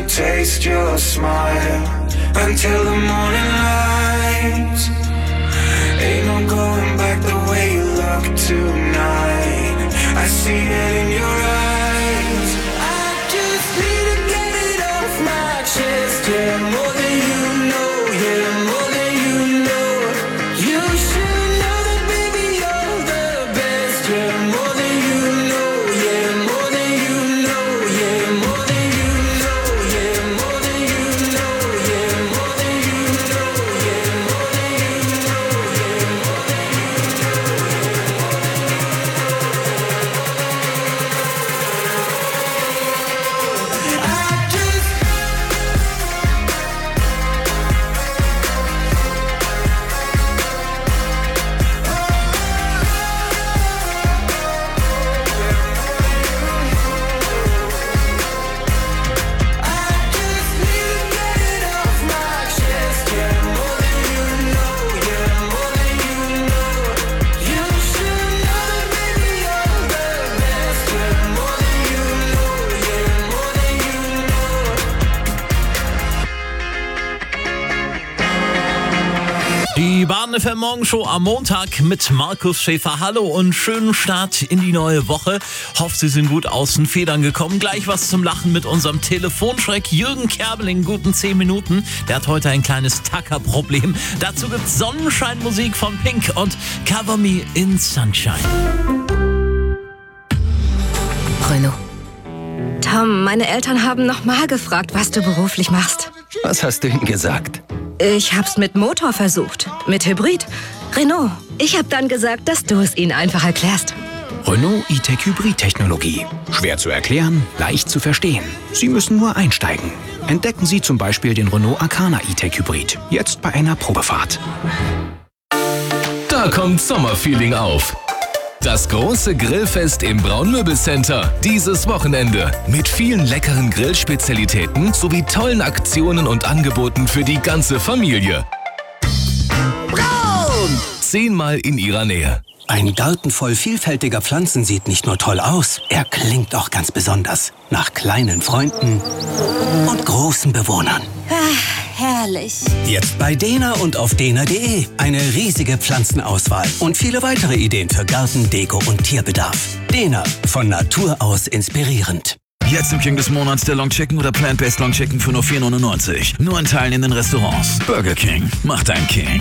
taste your smile until the morning light. Ain't no going back the way you look tonight. I see it in your eyes. I just need to get it off my chest. Yeah, more than you know. Yeah, more than you know. You should know that, baby, you're the best. Yeah, more than you know. Yeah, more than you know. Yeah, more than you know. Yeah, more than you know. Yeah, more than you know. Yeah, more than you know. Yeah, more than I just need to get it off my chest. Yeah, more than you know. Yeah, more than you know. You should know that, baby, you're the best. Yeah, more than you know. Yeah, more than you know. Die Baden FM Morgenshow am Montag mit Markus Schäfer. Hallo und schönen Start in die neue Woche. Hoffe, Sie sind gut aus den Federn gekommen. Gleich was zum Lachen mit unserem Telefonschreck Jürgen Kerbel in guten 10 Minuten. Der hat heute ein kleines Tackerproblem. Dazu gibt's Sonnenscheinmusik von Pink und Cover Me in Sunshine. Renaud. Tom, meine Eltern haben nochmal gefragt, was du beruflich machst. Was hast du ihnen gesagt? Ich hab's mit Motor versucht. Mit Hybrid. Renaud, ich hab dann gesagt, dass du es ihnen einfach erklärst. Renault E-Tech Hybrid-Technologie. Schwer zu erklären, leicht zu verstehen. Sie müssen nur einsteigen. Entdecken Sie zum Beispiel den Renault Arcana E-Tech Hybrid. Jetzt bei einer Probefahrt. Da kommt Sommerfeeling auf. Das große Grillfest im Braunmöbelcenter dieses Wochenende mit vielen leckeren Grillspezialitäten sowie tollen Aktionen und Angeboten für die ganze Familie. Braun! 10-mal in Ihrer Nähe. Ein Garten voll vielfältiger Pflanzen sieht nicht nur toll aus, er klingt auch ganz besonders. Nach kleinen Freunden und großen Bewohnern. Herrlich. Jetzt bei Dena und auf dena.de. Eine riesige Pflanzenauswahl und viele weitere Ideen für Garten, Deko und Tierbedarf. Dena, von Natur aus inspirierend. Jetzt im King des Monats der Long Chicken oder Plant-Based Long Chicken für nur 4,99. Nur in Teilen in den Restaurants. Burger King. Macht ein King.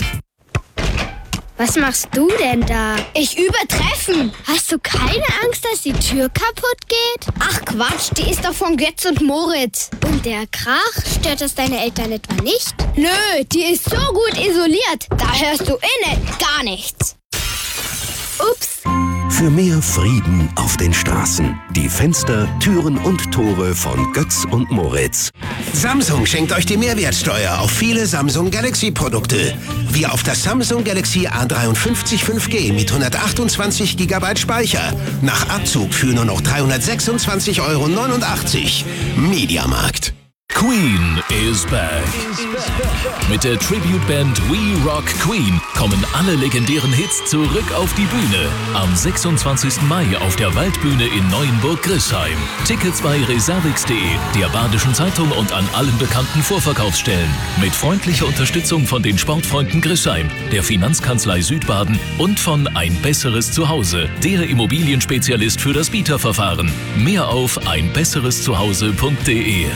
Was machst du denn da? Ich übe Treffen. Hast du keine Angst, dass die Tür kaputt geht? Ach Quatsch, die ist doch von Götz und Moritz. Und der Krach, stört das deine Eltern etwa nicht? Nö, die ist so gut isoliert. Da hörst du innen gar nichts. Ups. Für mehr Frieden auf den Straßen. Die Fenster, Türen und Tore von Götz und Moritz. Samsung schenkt euch die Mehrwertsteuer auf viele Samsung Galaxy Produkte. Wie auf das Samsung Galaxy A53 5G mit 128 GB Speicher. Nach Abzug für nur noch 326,89 € Mediamarkt. Queen is back. Mit der Tribute-Band We Rock Queen kommen alle legendären Hits zurück auf die Bühne. Am 26. Mai auf der Waldbühne in Neuenburg-Grissheim. Tickets bei reservix.de, der Badischen Zeitung und an allen bekannten Vorverkaufsstellen. Mit freundlicher Unterstützung von den Sportfreunden Grissheim, der Finanzkanzlei Südbaden und von Ein besseres Zuhause, der Immobilienspezialist für das Bieterverfahren. Mehr auf einbessereszuhause.de.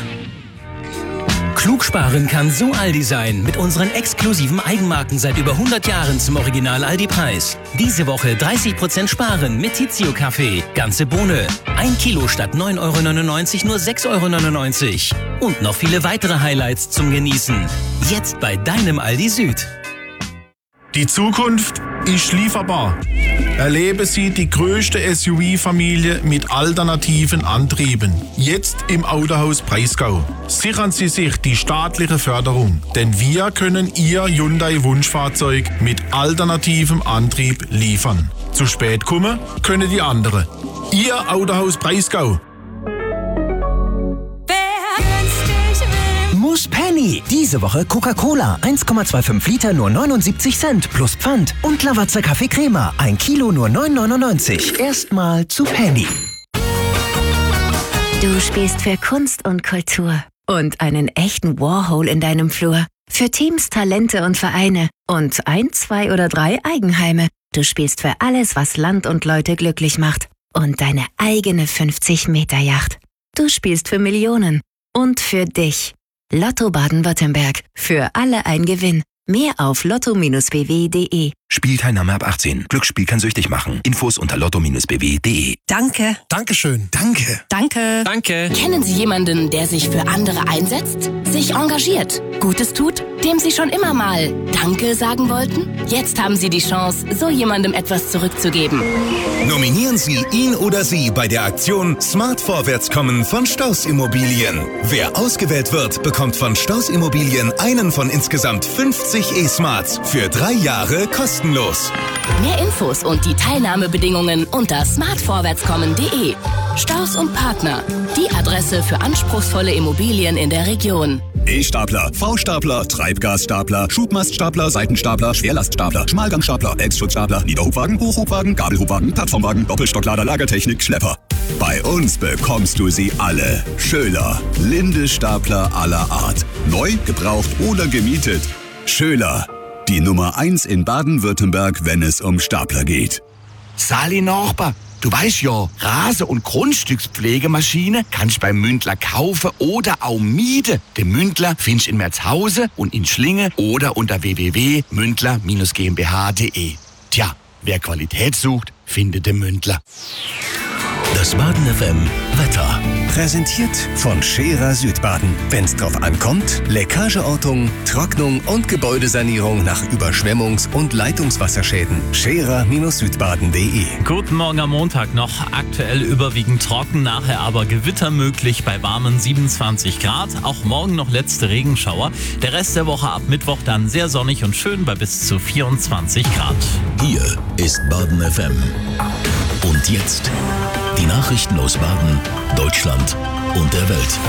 Klug sparen kann so Aldi sein mit unseren exklusiven Eigenmarken seit über 100 Jahren zum Original Aldi-Preis. Diese Woche 30% sparen mit Tizio-Kaffee. Ganze Bohne. 1 Kilo statt 9,99 € nur 6,99 €. Und noch viele weitere Highlights zum Genießen. Jetzt bei deinem Aldi Süd. Die Zukunft ist lieferbar. Erleben Sie die größte SUV-Familie mit alternativen Antrieben. Jetzt im Autohaus Breisgau. Sichern Sie sich die staatliche Förderung, denn wir können Ihr Hyundai-Wunschfahrzeug mit alternativem Antrieb liefern. Zu spät kommen können die anderen. Ihr Autohaus Breisgau. Penny. Diese Woche Coca-Cola 1,25 Liter nur 79 Cent plus Pfand und Lavazza Kaffee Crema 1 Kilo nur 9,99 €. Erstmal zu Penny. Du spielst für Kunst und Kultur. Und einen echten Warhol in deinem Flur. Für Teams, Talente und Vereine. Und 1, 2 oder 3 Eigenheime. Du spielst für alles, was Land und Leute glücklich macht. Und deine eigene 50-Meter-Yacht. Du spielst für Millionen. Und für dich. Lotto Baden-Württemberg. Für alle ein Gewinn. Mehr auf lotto-bw.de. Spielteilnahme ab 18. Glücksspiel kann süchtig machen. Infos unter lotto-bw.de. Danke. Dankeschön. Danke. Danke. Danke. Kennen Sie jemanden, der sich für andere einsetzt, sich engagiert, Gutes tut, dem Sie schon immer mal Danke sagen wollten? Jetzt haben Sie die Chance, so jemandem etwas zurückzugeben. Nominieren Sie ihn oder sie bei der Aktion Smart Vorwärtskommen von Staus Immobilien. Wer ausgewählt wird, bekommt von Staus Immobilien einen von insgesamt 50 E-Smarts für 3 Jahre kostenlos. Mehr Infos und die Teilnahmebedingungen unter smartvorwärtskommen.de. Staus und Partner, die Adresse für anspruchsvolle Immobilien in der Region. E-Stapler, V-Stapler, Treibgasstapler, Schubmaststapler, Seitenstapler, Schwerlaststapler, Schmalgangstapler, Elbschutzstapler, Niederhubwagen, Hochhubwagen, Gabelhubwagen, Plattformwagen, Doppelstocklader, Lagertechnik, Schlepper. Bei uns bekommst du sie alle. Schöler, Linde-Stapler aller Art. Neu, gebraucht oder gemietet. Schöler, die Nummer 1 in Baden-Württemberg, wenn es um Stapler geht. Sali Nachbar, du weißt ja, Rase- und Grundstückspflegemaschine kannst beim Mündler kaufen oder auch mieten. Den Mündler findest du in Merzhausen und in Schlinge oder unter www.mündler-gmbh.de. Tja, wer Qualität sucht, findet den Mündler. Das Baden FM Wetter. Präsentiert von Scherer Südbaden. Wenn's drauf ankommt, Leckageortung, Trocknung und Gebäudesanierung nach Überschwemmungs- und Leitungswasserschäden. Scherer-Südbaden.de. Guten Morgen am Montag. Noch aktuell überwiegend trocken, nachher aber Gewitter möglich bei warmen 27 Grad. Auch morgen noch letzte Regenschauer. Der Rest der Woche ab Mittwoch dann sehr sonnig und schön bei bis zu 24 Grad. Hier ist Baden FM. Und jetzt die Nachrichten aus Baden, Deutschland und der Welt.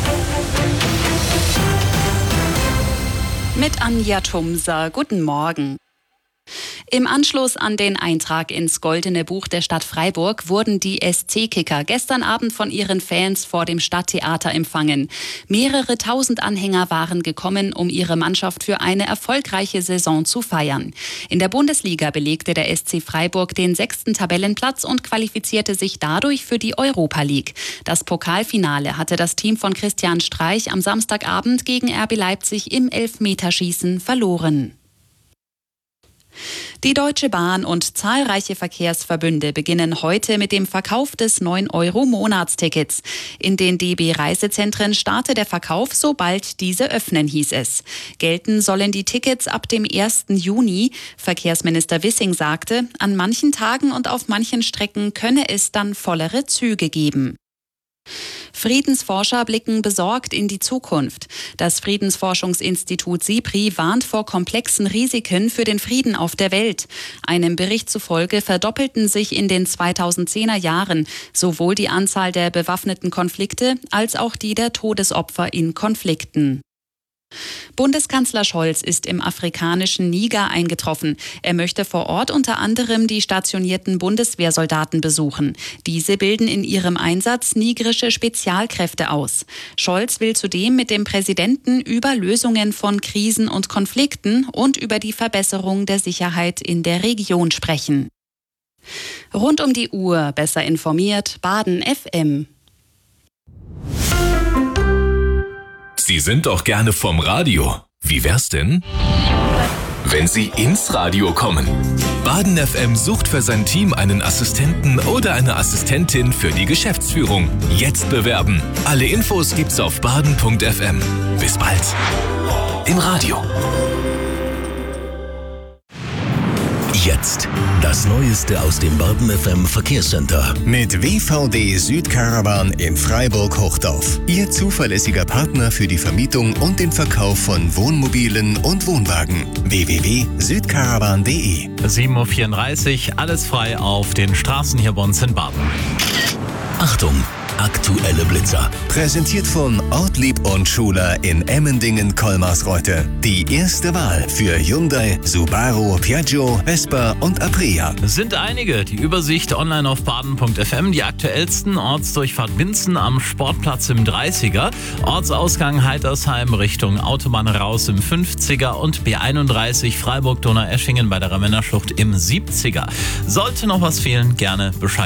Mit Anja Thumser. Guten Morgen. Im Anschluss an den Eintrag ins Goldene Buch der Stadt Freiburg wurden die SC-Kicker gestern Abend von ihren Fans vor dem Stadttheater empfangen. Mehrere tausend Anhänger waren gekommen, um ihre Mannschaft für eine erfolgreiche Saison zu feiern. In der Bundesliga belegte der SC Freiburg den 6. Tabellenplatz und qualifizierte sich dadurch für die Europa League. Das Pokalfinale hatte das Team von Christian Streich am Samstagabend gegen RB Leipzig im Elfmeterschießen verloren. Die Deutsche Bahn und zahlreiche Verkehrsverbünde beginnen heute mit dem Verkauf des 9-Euro-Monatstickets. In den DB-Reisezentren starte der Verkauf, sobald diese öffnen, hieß es. Gelten sollen die Tickets ab dem 1. Juni. Verkehrsminister Wissing sagte, an manchen Tagen und auf manchen Strecken könne es dann vollere Züge geben. Friedensforscher blicken besorgt in die Zukunft. Das Friedensforschungsinstitut SIPRI warnt vor komplexen Risiken für den Frieden auf der Welt. Einem Bericht zufolge verdoppelten sich in den 2010er Jahren sowohl die Anzahl der bewaffneten Konflikte als auch die der Todesopfer in Konflikten. Bundeskanzler Scholz ist im afrikanischen Niger eingetroffen. Er möchte vor Ort unter anderem die stationierten Bundeswehrsoldaten besuchen. Diese bilden in ihrem Einsatz nigrische Spezialkräfte aus. Scholz will zudem mit dem Präsidenten über Lösungen von Krisen und Konflikten und über die Verbesserung der Sicherheit in der Region sprechen. Rund um die Uhr besser informiert, Baden FM. Sie sind doch gerne vom Radio. Wie wär's denn, wenn Sie ins Radio kommen? Baden FM sucht für sein Team einen Assistenten oder eine Assistentin für die Geschäftsführung. Jetzt bewerben. Alle Infos gibt's auf baden.fm. Bis bald. Im Radio. Jetzt das Neueste aus dem Baden FM Verkehrscenter. Mit WVD Südcaravan in Freiburg-Hochdorf. Ihr zuverlässiger Partner für die Vermietung und den Verkauf von Wohnmobilen und Wohnwagen. www.südcaravan.de. 7.34 Uhr, alles frei auf den Straßen hier bei uns in Baden. Achtung! aktuelle Blitzer. Präsentiert von Ortlieb und Schuler in Emmendingen-Kolmarsreuth. Die erste Wahl für Hyundai, Subaru, Piaggio, Vespa und Aprilia. Es sind einige. Die Übersicht online auf baden.fm. Die aktuellsten: Ortsdurchfahrt Winzen am Sportplatz im 30er. Ortsausgang Heitersheim Richtung Autobahn raus im 50er und B31 Freiburg-Donaueschingen bei der Ravenna Schlucht im 70er. Sollte noch was fehlen, gerne Bescheid